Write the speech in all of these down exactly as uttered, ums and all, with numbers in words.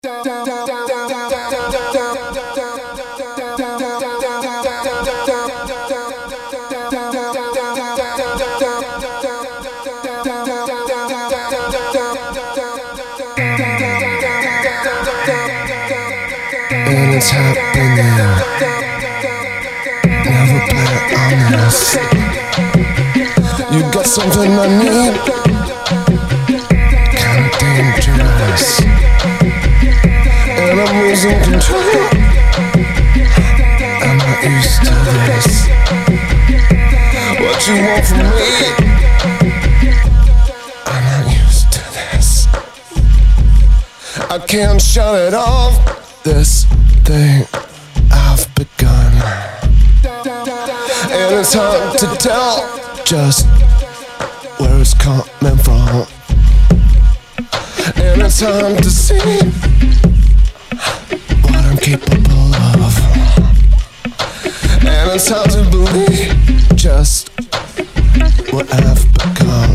And it's happening. Never play honest. You got something I need. Kinda dangerous. And I'm losing control. I'm not used to this. What you want from me? I'm not used to this. I can't shut it off. This thing I've begun, and it's hard to tell just where it's coming from, and it's hard to see what I'm capable of, and it's hard to believe just what I've become.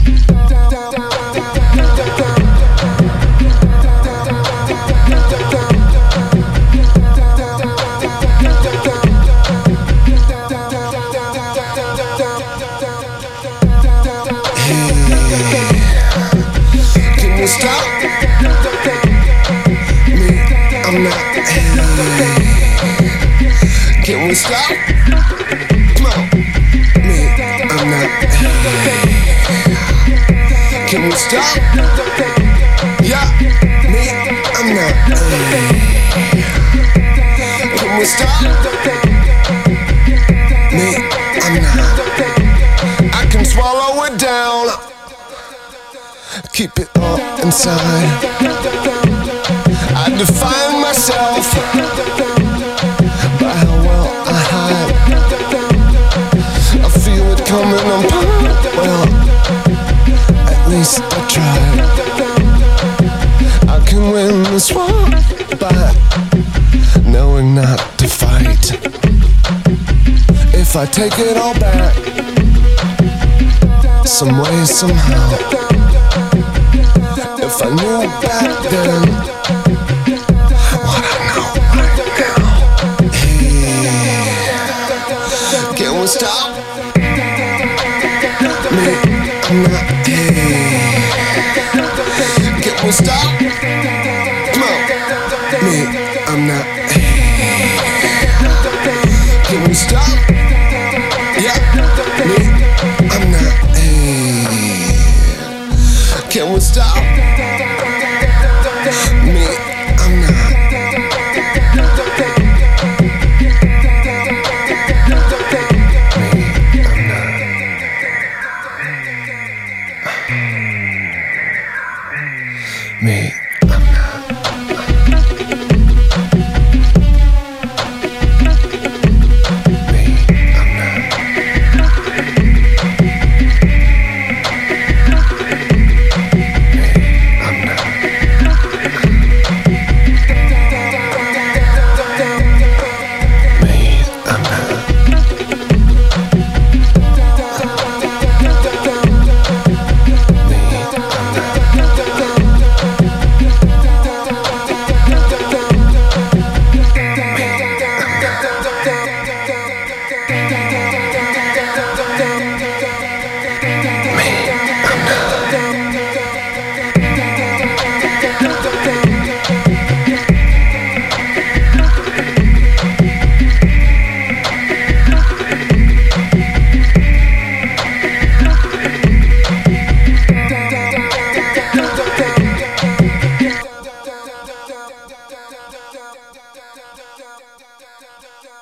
Can we stop? Me, I'm not. Hey. Can we stop? Come on. Me, I'm not. Hey. Can we stop? Yeah. Me, I'm not. Hey. Can we stop? Me, I'm not. I can swallow it down. Keep it all inside. I define myself by how well I hide. I feel it coming on. Well, at least I tried. I can win this war by knowing not to fight. If I take it all back, some way, somehow. If I knew back then what I know right now. Hey, can we stop? Me, I'm not. Hey, can we stop? Come on. Me, I'm not.